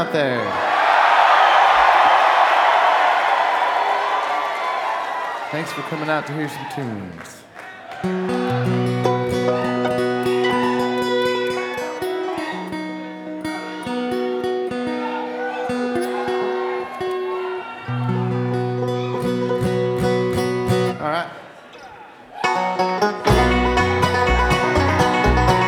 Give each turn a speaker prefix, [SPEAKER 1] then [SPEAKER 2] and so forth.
[SPEAKER 1] out there. Thanks for coming out to hear some tunes.